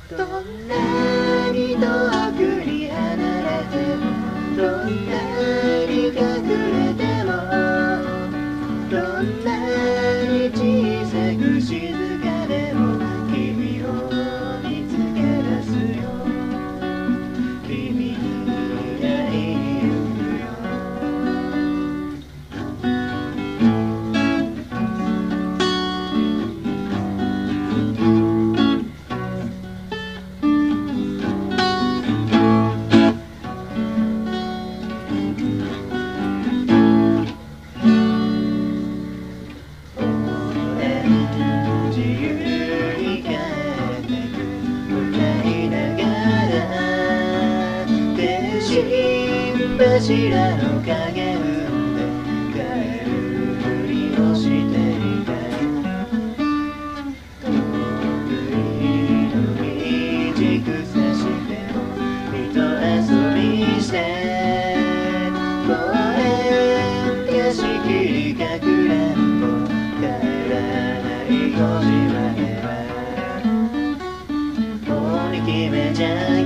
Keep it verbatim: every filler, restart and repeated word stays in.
どんなに遠くに離れても、どんなに隠れても、どんなに小さく静かでも君を見つけ出すよ。君に会いに行くよ。自由に帰ってく歌いながら、電信柱の影踏んで帰るふりをしていた。遠くにの道草しても人遊びして公園景色にかくれんぼ帰らないごじまではもうに決めちゃう